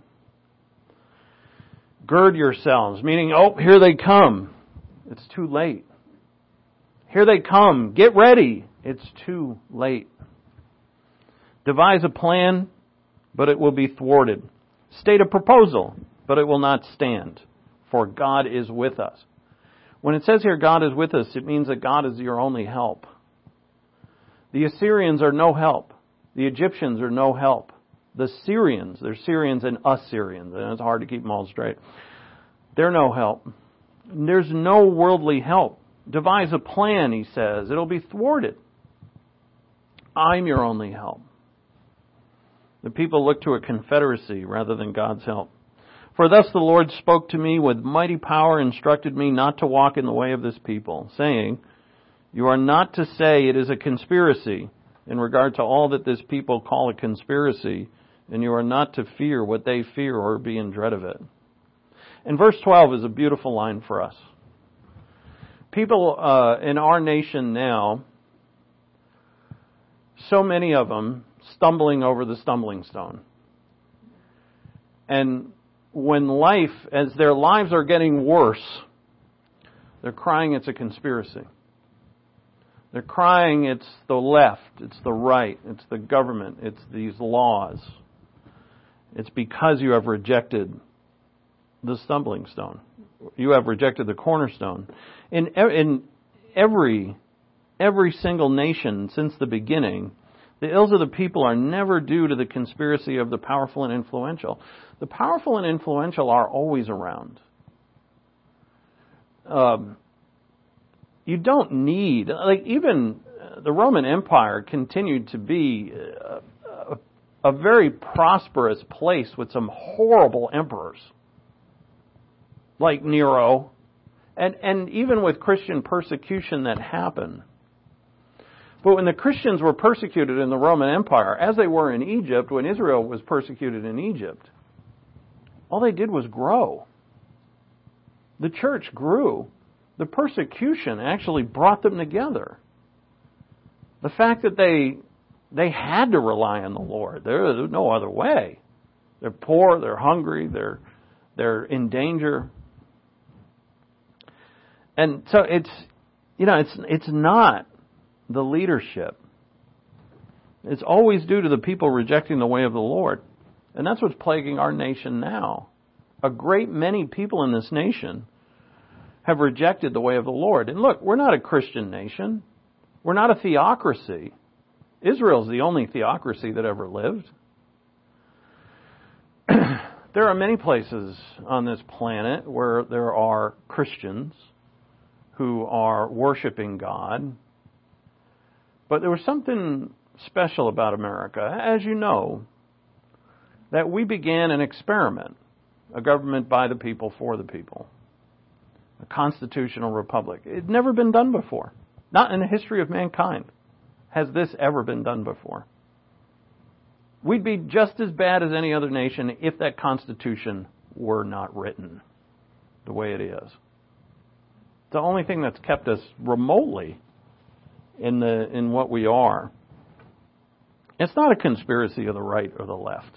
Gird yourselves, meaning, oh, here they come. It's too late. Here they come. Get ready. It's too late. Devise a plan, but it will be thwarted. State a proposal, but it will not stand. For God is with us. When it says here God is with us, it means that God is your only help. The Assyrians are no help. The Egyptians are no help. The Syrians, there's Syrians and Assyrians, and it's hard to keep them all straight. They're no help. There's no worldly help. Devise a plan, he says. It'll be thwarted. I'm your only help. The people look to a confederacy rather than God's help. For thus the Lord spoke to me with mighty power, instructed me not to walk in the way of this people, saying, you are not to say it is a conspiracy in regard to all that this people call a conspiracy, and you are not to fear what they fear or be in dread of it. And verse 12 is a beautiful line for us. People in our nation now, so many of them stumbling over the stumbling stone. And when as their lives are getting worse, they're crying it's a conspiracy. They're crying it's the left, it's the right, it's the government, it's these laws. It's because you have rejected the stumbling stone. You have rejected the cornerstone. In every single nation since the beginning, the ills of the people are never due to the conspiracy of the powerful and influential. The powerful and influential are always around. You don't need, even the Roman Empire continued to be a very prosperous place with some horrible emperors, like Nero, and even with Christian persecution that happened. But when the Christians were persecuted in the Roman Empire, as they were in Egypt, when Israel was persecuted in Egypt, all they did was grow. The church grew. The persecution actually brought them together. The fact that they had to rely on the Lord. There's no other way. They're poor, they're hungry, they're in danger. And so it's not the leadership. It's always due to the people rejecting the way of the Lord. And that's what's plaguing our nation now. A great many people in this nation have rejected the way of the Lord. And look, we're not a Christian nation. We're not a theocracy. Israel's the only theocracy that ever lived. There are many places on this planet where there are Christians who are worshiping God. But there was something special about America, as you know, that we began an experiment, a government by the people, for the people, a constitutional republic. It had never been done before. Not in the history of mankind has this ever been done before. We'd be just as bad as any other nation if that Constitution were not written the way it is. It's the only thing that's kept us remotely in what we are. It's not a conspiracy of the right or the left.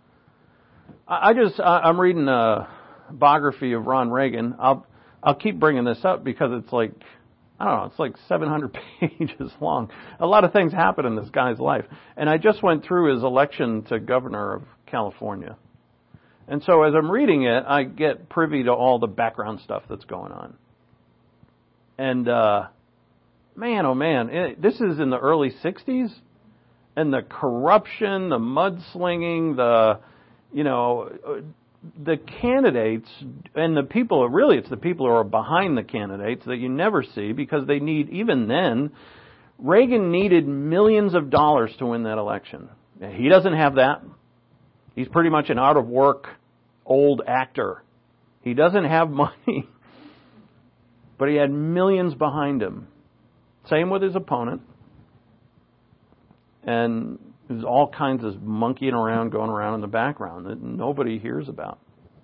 I'm reading a biography of Ron Reagan. I'll keep bringing this up because it's like, I don't know, it's like 700 pages long. A lot of things happen in this guy's life. And I just went through his election to governor of California. And so as I'm reading it, I get privy to all the background stuff that's going on. And, man, oh man, this is in the early 60s. And the corruption, the mudslinging, the candidates and the people, really it's the people who are behind the candidates that you never see because they need, even then, Reagan needed millions of dollars to win that election. He doesn't have that. He's pretty much an out-of-work old actor. He doesn't have money, but he had millions behind him. Same with his opponent. And there's all kinds of monkeying around, going around in the background that nobody hears about.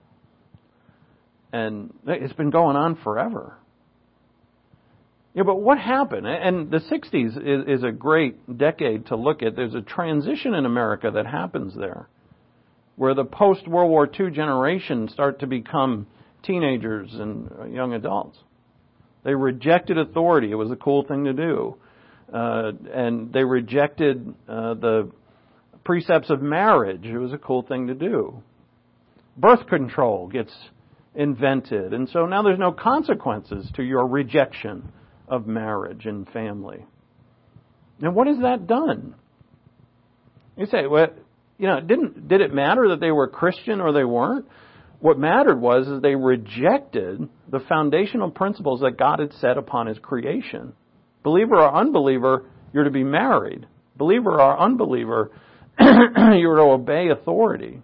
And it's been going on forever. Yeah, but what happened? And the 60s is a great decade to look at. There's a transition in America that happens there, where the post-World War II generation start to become teenagers and young adults. They rejected authority. It was a cool thing to do. And they rejected the precepts of marriage. It was a cool thing to do. Birth control gets invented. And so now there's no consequences to your rejection of marriage and family. And what has that done? You say, well, did it matter that they were Christian or they weren't? What mattered was they rejected the foundational principles that God had set upon His creation. Believer or unbeliever, you're to be married. Believer or unbeliever, you're to obey authority.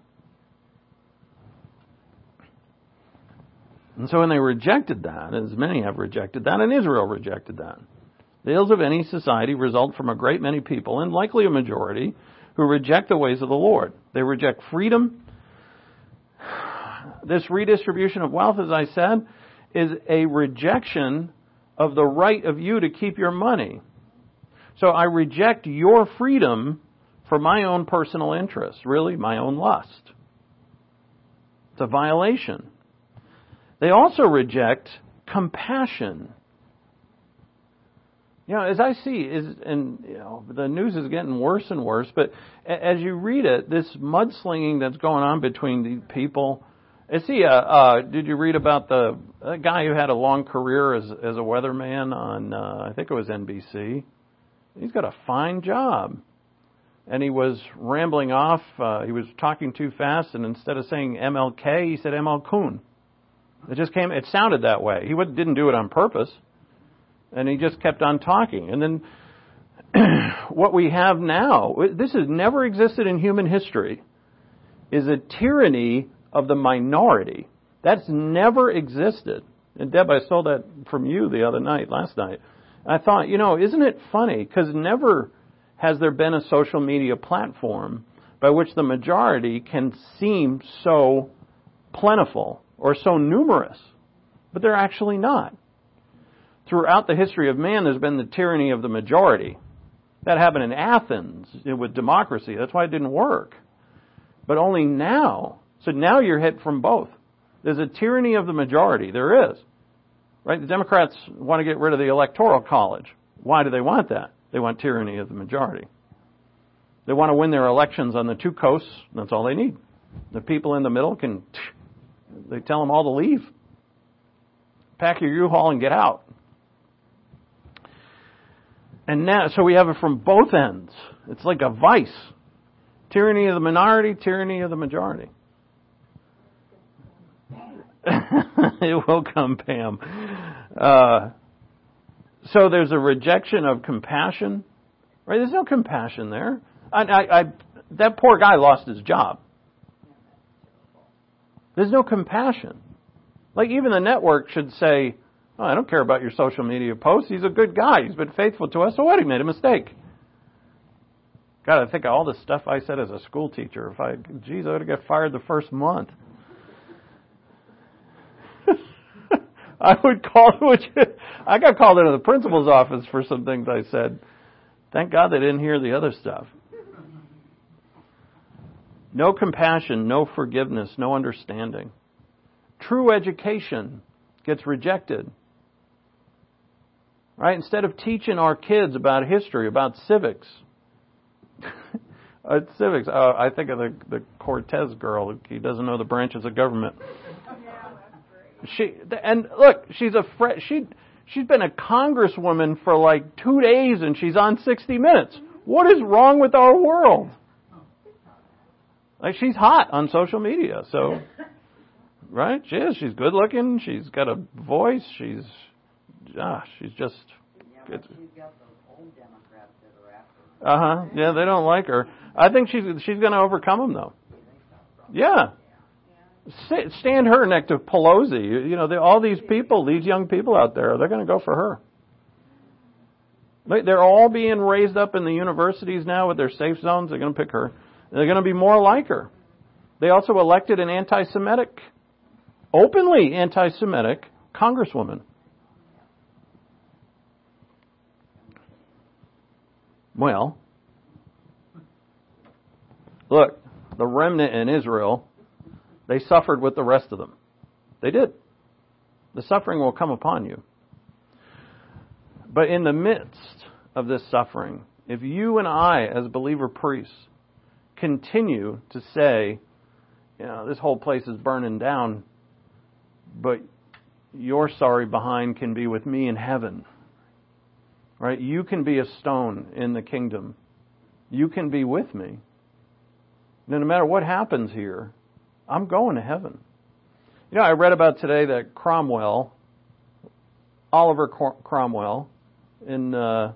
And so when they rejected that, as many have rejected that, and Israel rejected that, the ills of any society result from a great many people, and likely a majority, who reject the ways of the Lord. They reject freedom. This redistribution of wealth, as I said, is a rejection of the right of you to keep your money. So I reject your freedom for my own personal interest, really my own lust. It's a violation. They also reject compassion. As I see, the news is getting worse and worse, but as you read it, this mudslinging that's going on between the people. Did you read about the guy who had a long career as a weatherman on, I think it was NBC? He's got a fine job. And he was rambling off. He was talking too fast, and instead of saying MLK, he said ML Kuhn. It sounded that way. He didn't do it on purpose. And he just kept on talking. And then what we have now, this has never existed in human history, is a tyranny of the minority. That's never existed. And Deb, I stole that from you last night. I thought, isn't it funny? Because never has there been a social media platform by which the majority can seem so plentiful or so numerous. But they're actually not. Throughout the history of man, there's been the tyranny of the majority. That happened in Athens with democracy. That's why it didn't work. But only now. So now you're hit from both. There's a tyranny of the majority. There is. Right? The Democrats want to get rid of the Electoral College. Why do they want that? They want tyranny of the majority. They want to win their elections on the two coasts. That's all they need. The people in the middle they tell them all to leave. Pack your U-Haul and get out. And now, so we have it from both ends. It's like a vice. Tyranny of the minority, tyranny of the majority. It will come, Pam. So there's a rejection of compassion. Right? There's no compassion there. That poor guy lost his job. There's no compassion. Like even the network should say, oh, I don't care about your social media posts. He's a good guy. He's been faithful to us. So what? He made a mistake. God, I think of all the stuff I said as a school teacher. I would have got fired the first month. I got called into the principal's office for some things I said. Thank God they didn't hear the other stuff. No compassion, no forgiveness, no understanding. True education gets rejected. Right? Instead of teaching our kids about history, about civics. Civics. I think of the Cortez girl. He doesn't know the branches of government. She's she's been a congresswoman for like 2 days and she's on 60 Minutes. What is wrong with our world? Like, she's hot on social media, so, right? She is. She's good looking. She's got a voice. She's just. Yeah, she's got those old Democrats that are after her. Yeah, they don't like her. I think she's going to overcome them, though. Yeah. Stand her next to Pelosi. You know, all these people, these young people out there, they're going to go for her. They're all being raised up in the universities now with their safe zones. They're going to pick her. They're going to be more like her. They also elected an openly anti-Semitic congresswoman. Well, look, the remnant in Israel, they suffered with the rest of them. They did. The suffering will come upon you. But in the midst of this suffering, if you and I, as believer priests, continue to say, you know, this whole place is burning down, but your sorry behind can be with me in heaven. Right? You can be a stone in the kingdom. You can be with me. No matter what happens here, I'm going to heaven. You know, I read about today that Oliver Cromwell, in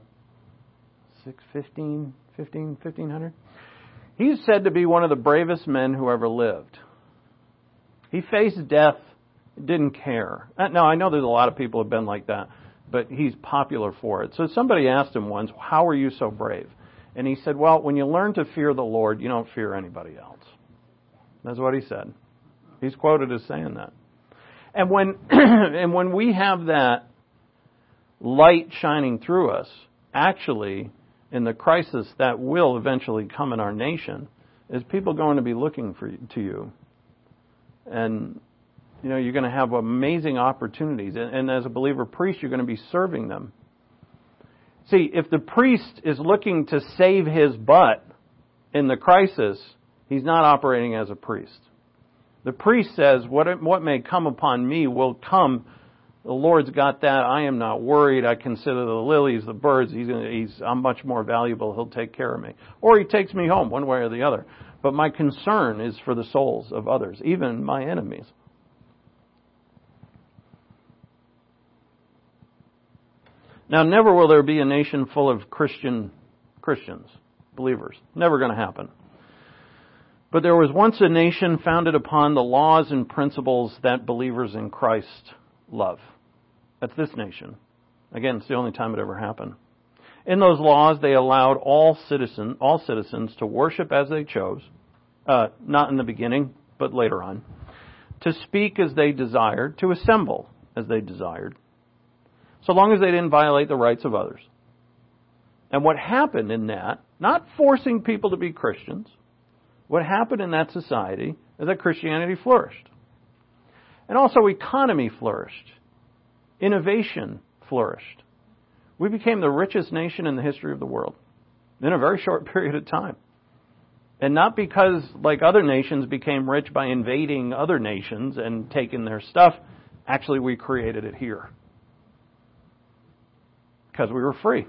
1500, he's said to be one of the bravest men who ever lived. He faced death, didn't care. Now, I know there's a lot of people who have been like that, but he's popular for it. So somebody asked him once, how are you so brave? And he said, well, when you learn to fear the Lord, you don't fear anybody else. That's what he said. He's quoted as saying that. And when we have that light shining through us, actually, in the crisis that will eventually come in our nation, is people going to be looking to you. And, you know, you're going to have amazing opportunities. And as a believer priest, you're going to be serving them. See, if the priest is looking to save his butt in the crisis, he's not operating as a priest. The priest says, what may come upon me will come. The Lord's got that. I am not worried. I consider the lilies, the birds. I'm much more valuable. He'll take care of me. Or he takes me home, one way or the other. But my concern is for the souls of others, even my enemies. Now, never will there be a nation full of Christians, believers. Never going to happen. But there was once a nation founded upon the laws and principles that believers in Christ love. That's this nation. Again, it's the only time it ever happened. In those laws, they allowed all citizens to worship as they chose, not in the beginning, but later on, to speak as they desired, to assemble as they desired, so long as they didn't violate the rights of others. And what happened in that, not forcing people to be Christians, what happened in that society is that Christianity flourished. And also economy flourished. Innovation flourished. We became the richest nation in the history of the world in a very short period of time. And not because, like other nations, became rich by invading other nations and taking their stuff. Actually, we created it here. Because we were free.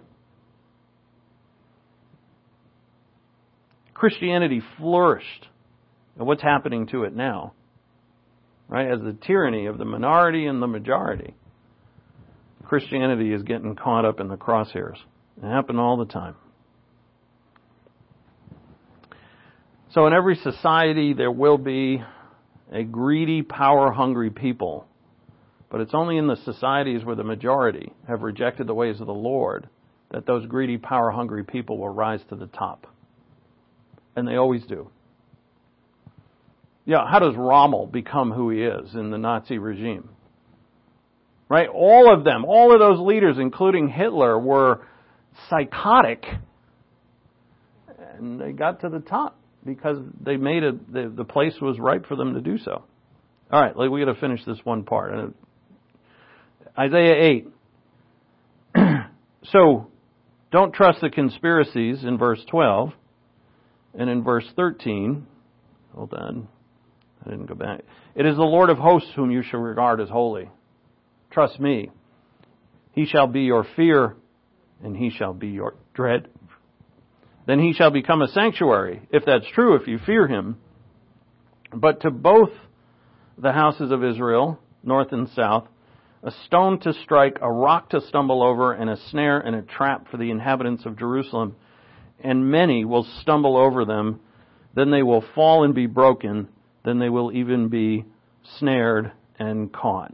Christianity flourished. And what's happening to it now? Right? As the tyranny of the minority and the majority. Christianity is getting caught up in the crosshairs. It happens all the time. So in every society there will be a greedy, power-hungry people. But it's only in the societies where the majority have rejected the ways of the Lord that those greedy, power-hungry people will rise to the top. And they always do. Yeah, how does Rommel become who he is in the Nazi regime? Right? All of them, all of those leaders, including Hitler, were psychotic. And they got to the top because they made the place was ripe for them to do so. All right, we got to finish this one part. Isaiah 8. So, don't trust the conspiracies in verse 12. And in verse 13, hold on, I didn't go back. It is the Lord of hosts whom you shall regard as holy. Trust me. He shall be your fear, and he shall be your dread. Then he shall become a sanctuary, if that's true, if you fear him. But to both the houses of Israel, north and south, a stone to strike, a rock to stumble over, and a snare and a trap for the inhabitants of Jerusalem. And many will stumble over them. Then they will fall and be broken. Then they will even be snared and caught.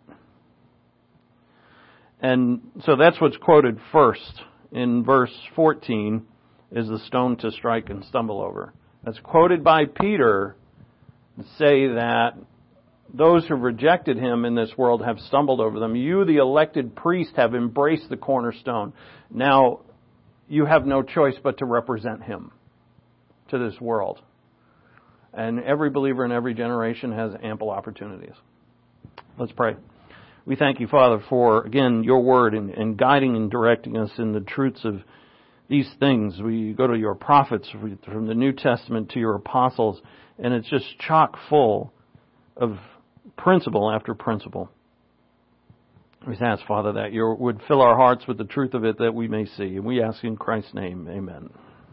And so that's what's quoted first in verse 14 is the stone to strike and stumble over. That's quoted by Peter to say that those who rejected him in this world have stumbled over them. You, the elected priest, have embraced the cornerstone. Now, you have no choice but to represent him to this world. And every believer in every generation has ample opportunities. Let's pray. We thank you, Father, for, again, your word and guiding and directing us in the truths of these things. We go to your prophets from the New Testament to your apostles, and it's just chock full of principle after principle. We ask, Father, that you would fill our hearts with the truth of it that we may see. And we ask in Christ's name, amen.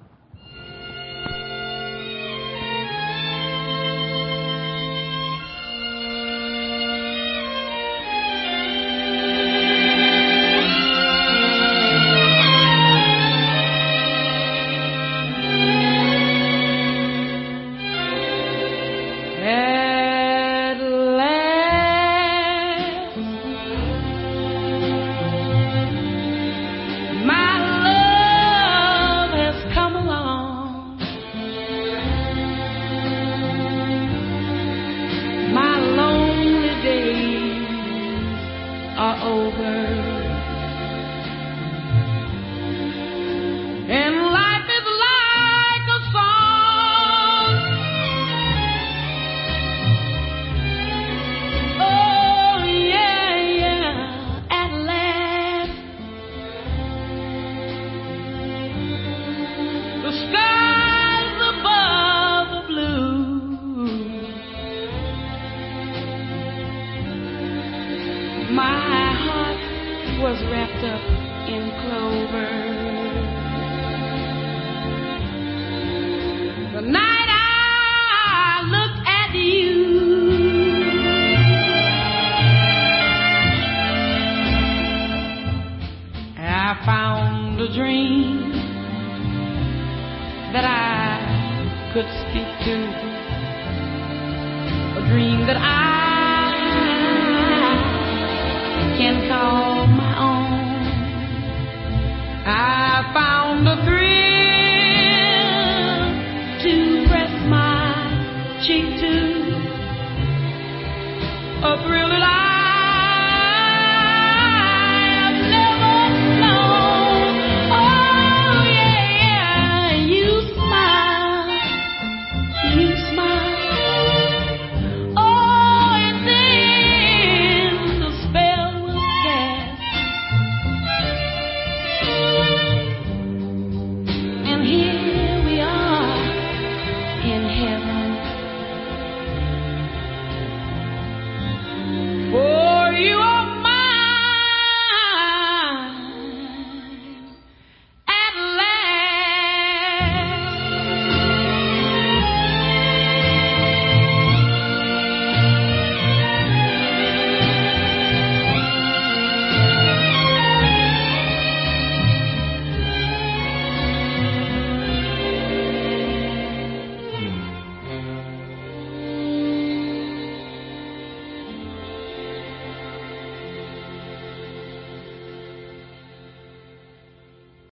My heart was wrapped up in clover. The night I looked at you, I found a dream that I could speak to.